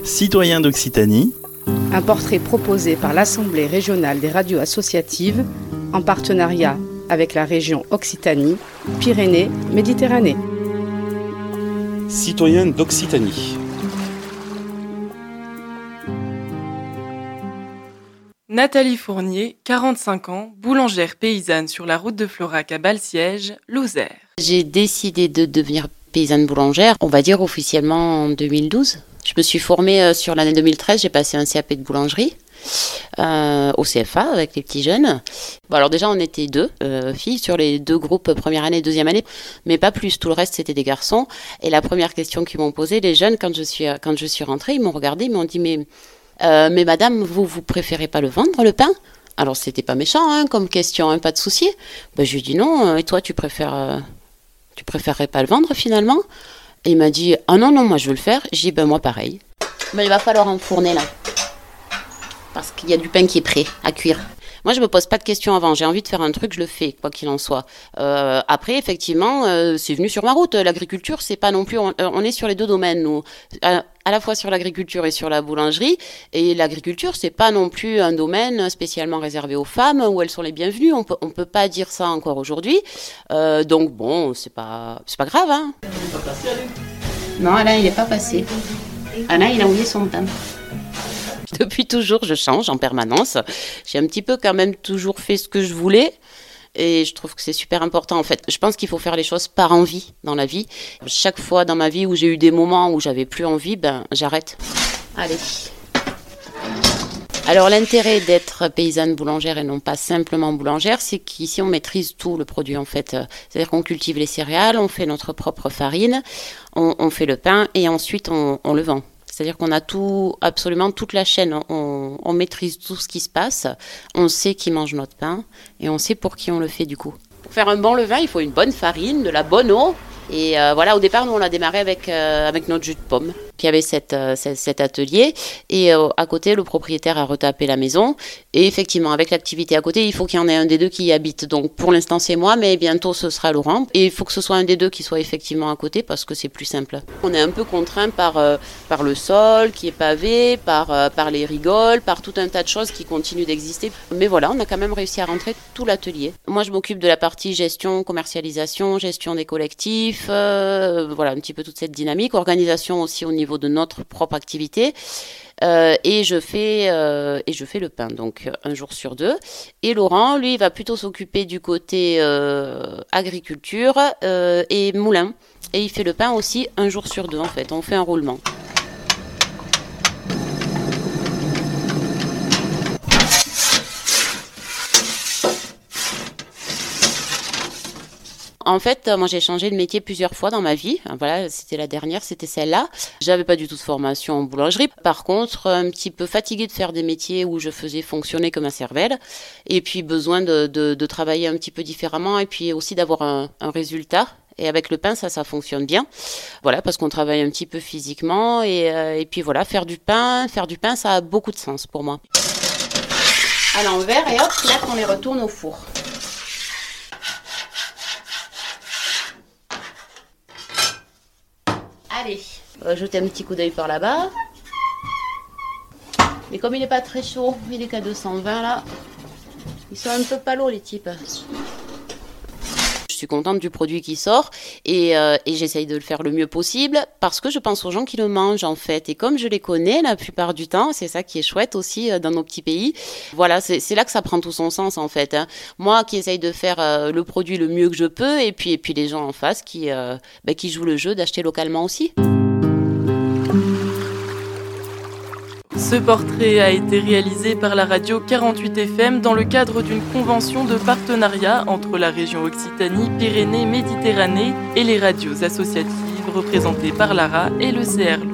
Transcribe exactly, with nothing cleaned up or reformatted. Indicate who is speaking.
Speaker 1: Citoyens d'Occitanie.
Speaker 2: Un portrait proposé par l'Assemblée régionale des radios associatives en partenariat avec la région Occitanie, Pyrénées, Méditerranée.
Speaker 3: Citoyens d'Occitanie.
Speaker 4: Nathalie Fournier, quarante-cinq ans, boulangère paysanne sur la route de Florac à Balsiège, Lozère.
Speaker 5: J'ai décidé de devenir paysanne boulangère, on va dire officiellement en deux mille douze. Je me suis formée sur l'année deux mille treize, j'ai passé un C A P de boulangerie euh, au C F A avec les petits jeunes. Bon, alors déjà on était deux euh, filles sur les deux groupes première année et deuxième année, mais pas plus, tout le reste c'était des garçons. Et la première question qu'ils m'ont posée, les jeunes, quand je suis, quand je suis rentrée, ils m'ont regardé, ils m'ont dit mais... Euh, mais madame, vous, vous préférez pas le vendre, le pain ? Alors, c'était pas méchant, hein, comme question, hein, pas de souci. Ben, je lui ai dit non, et toi, tu préfères, euh, tu préférerais pas le vendre, finalement ? Et il m'a dit, ah non, non, moi, je veux le faire. J'ai dit, ben, moi, pareil. Ben, il va falloir enfourner, là. Parce qu'il y a du pain qui est prêt à cuire. Moi, je me pose pas de questions avant. J'ai envie de faire un truc, je le fais, quoi qu'il en soit. Euh, après, effectivement, euh, c'est venu sur ma route. L'agriculture, c'est pas non plus... On, on est sur les deux domaines, nous. À, à la fois sur l'agriculture et sur la boulangerie. Et l'agriculture, c'est pas non plus un domaine spécialement réservé aux femmes où elles sont les bienvenues. On peut, on peut pas dire ça encore aujourd'hui. Euh, donc bon, c'est pas, c'est pas grave, hein. Il est pas passé, Alain ? Non, Alain, il est pas passé. Alain, il a oublié son pain. Depuis toujours, je change en permanence. J'ai un petit peu quand même toujours fait ce que je voulais. Et je trouve que c'est super important en fait. Je pense qu'il faut faire les choses par envie dans la vie. Chaque fois dans ma vie où j'ai eu des moments où j'avais plus envie, ben j'arrête. Allez. Alors l'intérêt d'être paysanne boulangère et non pas simplement boulangère, c'est qu'ici on maîtrise tout le produit en fait. C'est-à-dire qu'on cultive les céréales, on fait notre propre farine, on, on fait le pain et ensuite on, on le vend. C'est-à-dire qu'on a tout, absolument toute la chaîne, on, on maîtrise tout ce qui se passe, on sait qui mange notre pain et on sait pour qui on le fait du coup. Pour faire un bon levain, il faut une bonne farine, de la bonne eau. Et euh, voilà, au départ, nous, on a démarré avec, euh, avec notre jus de pomme. Puis il y avait cette, euh, cette, cet atelier et euh, à côté, le propriétaire a retapé la maison. Et effectivement, avec l'activité à côté, il faut qu'il y en ait un des deux qui y habite. Donc pour l'instant, c'est moi, mais bientôt, ce sera Laurent. Et il faut que ce soit un des deux qui soit effectivement à côté parce que c'est plus simple. On est un peu contraint par, euh, par le sol qui est pavé, par, euh, par les rigoles, par tout un tas de choses qui continuent d'exister. Mais voilà, on a quand même réussi à rentrer tout l'atelier. Moi, je m'occupe de la partie gestion, commercialisation, gestion des collectifs. Euh, voilà un petit peu toute cette dynamique, organisation aussi au niveau de notre propre activité euh, et je fais euh, et je fais le pain donc un jour sur deux et Laurent lui va plutôt s'occuper du côté euh, agriculture euh, et moulin et il fait le pain aussi un jour sur deux en fait, on fait un roulement. En fait, moi j'ai changé de métier plusieurs fois dans ma vie. Voilà, c'était la dernière, c'était celle-là. J'avais pas du tout de formation en boulangerie. Par contre, un petit peu fatiguée de faire des métiers où je faisais fonctionner comme ma cervelle. Et puis besoin de, de, de travailler un petit peu différemment et puis aussi d'avoir un, un résultat. Et avec le pain, ça, ça fonctionne bien. Voilà, parce qu'on travaille un petit peu physiquement. Et, euh, et puis voilà, faire du pain, faire du pain, ça a beaucoup de sens pour moi. À l'envers et hop, là, on les retourne au four. Allez, on va jeter un petit coup d'œil par là-bas. Mais comme il n'est pas très chaud, il est qu'à deux cent vingt là. Ils sont un peu palos les types. Je suis contente du produit qui sort et, euh, et j'essaye de le faire le mieux possible parce que je pense aux gens qui le mangent en fait. Et comme je les connais la plupart du temps, c'est ça qui est chouette aussi euh, dans nos petits pays. Voilà, c'est, c'est là que ça prend tout son sens en fait. Hein. Moi qui essaye de faire euh, le produit le mieux que je peux et puis, et puis les gens en face qui, euh, bah, qui jouent le jeu d'acheter localement aussi.
Speaker 4: Ce portrait a été réalisé par la radio quarante-huit F M dans le cadre d'une convention de partenariat entre la région Occitanie, Pyrénées, Méditerranée et les radios associatives représentées par l'A R A et le C R L O.